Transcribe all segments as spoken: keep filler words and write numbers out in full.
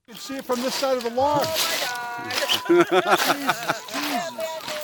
You can see it from this side of the lawn. Oh, my God.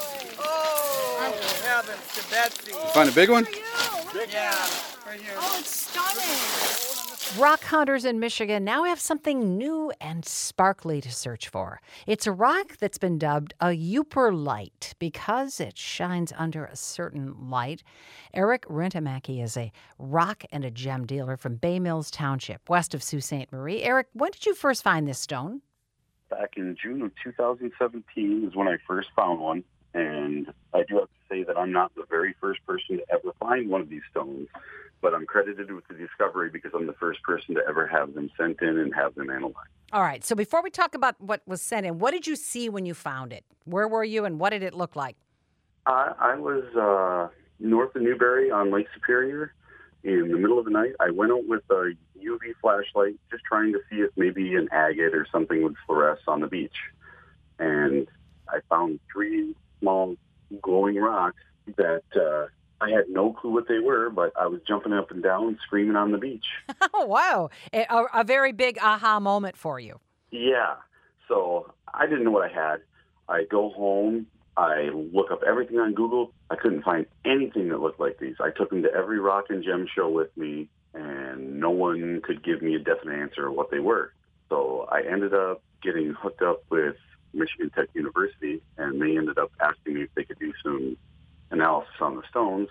Oh, heavens to Betsy. Find a big one? Yeah, right here. Oh, it's stunning. Rock hunters in Michigan now have something new and sparkly to search for. It's a rock that's been dubbed a Uperlite because it shines under a certain light. Eric Rintamaki is a rock and a gem dealer from Bay Mills Township, west of Sault Ste. Marie. Eric, when did you first find this stone? Back in June of two thousand seventeen is when I first found one. And I do have to say that I'm not the very first person to ever find one of these stones, but I'm credited with the discovery because I'm the first person to ever have them sent in and have them analyzed. All right. So before we talk about what was sent in, what did you see when you found it? Where were you and what did it look like? I, I was uh, north of Newberry on Lake Superior. In the middle of the night, I went out with a U V flashlight just trying to see if maybe an agate or something would fluoresce on the beach. And I found three small glowing rocks that uh, I had no clue what they were, but I was jumping up and down, screaming on the beach. Oh, wow. A, a very big aha moment for you. Yeah. So I didn't know what I had. I go home. I look up everything on Google. I couldn't find anything that looked like these. I took them to every rock and gem show with me, and no one could give me a definite answer of what they were. So I ended up getting hooked up with Michigan Tech University, and they ended up asking me if they could do some analysis on the stones.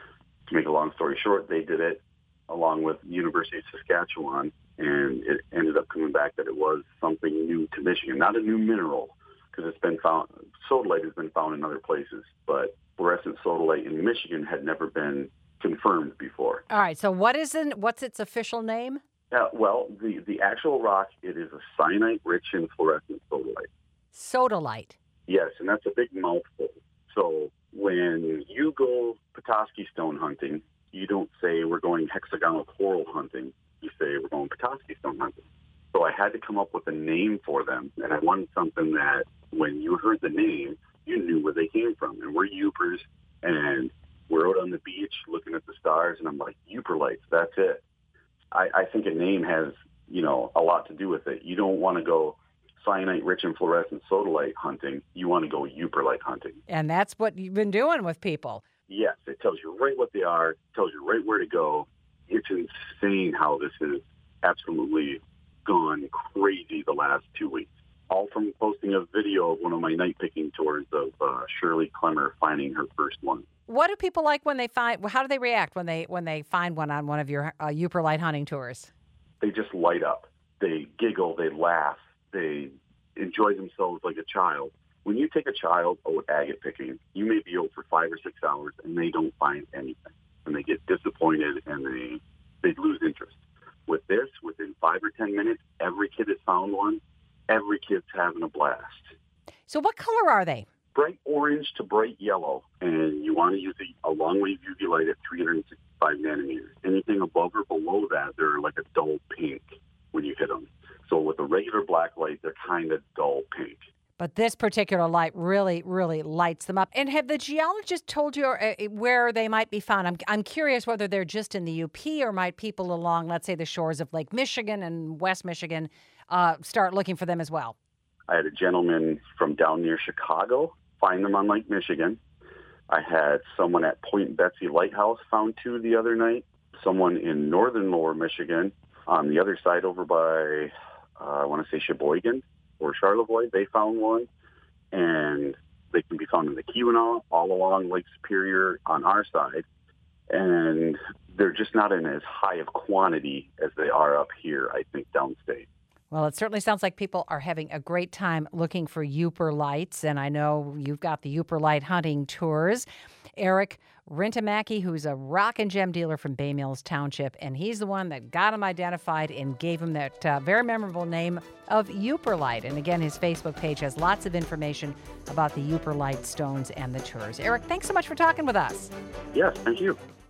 To make a long story short, they did it along with the University of Saskatchewan, and it ended up coming back that it was something new to Michigan, not a new mineral, because it's been found, sodalite has been found in other places, but fluorescent sodalite in Michigan had never been confirmed before. All right, so what is in, what's its official name? Uh, well, the, the actual rock, it is a cyanite-rich in fluorescent sodalite. Sodalite. Yes, and that's a big mouthful. So when you go Petoskey stone hunting, you don't say we're going hexagonal coral hunting. You say we're going Petoskey stone hunting. So I had to come up with a name for them, and I wanted something that when you heard the name, you knew where they came from. And we're Upers, and we're out on the beach looking at the stars, and I'm like, Uperlites, that's it. I, I think a name has, you know, a lot to do with it. You don't want to go cyanite-rich and fluorescent sodalite hunting. You want to go Uperlite hunting. And that's what you've been doing with people. Yes, it tells you right what they are, tells you right where to go. It's insane how this has absolutely gone crazy the last two weeks. All from posting a video of one of my night picking tours of uh, Shirley Clemmer finding her first one. What do people like when they find, how do they react when they when they find one on one of your uh, Uperlite hunting tours? They just light up. They giggle, they laugh, they enjoy themselves like a child. When you take a child out agate picking, you may be out for five or six hours and they don't find anything. And they get disappointed and they they lose interest. With this, within five or ten minutes, every kid has found one. Every kid's having a blast. So what color are they? Bright orange to bright yellow. And you want to use a, a long-wave U V light at three hundred sixty-five nanometers. Anything above or below that, they're like a dull pink when you hit them. So with a regular black light, they're kind of dull pink. But this particular light really, really lights them up. And have the geologists told you uh, where they might be found? I'm, I'm curious whether they're just in the U P or might people along, let's say, the shores of Lake Michigan and West Michigan uh, start looking for them as well. I had a gentleman from down near Chicago find them on Lake Michigan. I had someone at Point Betsy Lighthouse found two the other night. Someone in northern Lower Michigan on the other side over by, uh, I want to say Sheboygan or Charlevoix, they found one. And they can be found in the Keweenaw, all along Lake Superior on our side. And they're just not in as high of quantity as they are up here, I think, downstate. Well, it certainly sounds like people are having a great time looking for Uperlites, and I know you've got the Uperlite hunting tours. Eric Rintamaki, who's a rock and gem dealer from Bay Mills Township, and he's the one that got him identified and gave him that uh, very memorable name of Uperlite. And again, his Facebook page has lots of information about the Uperlite stones and the tours. Eric, thanks so much for talking with us. Yes, thank you.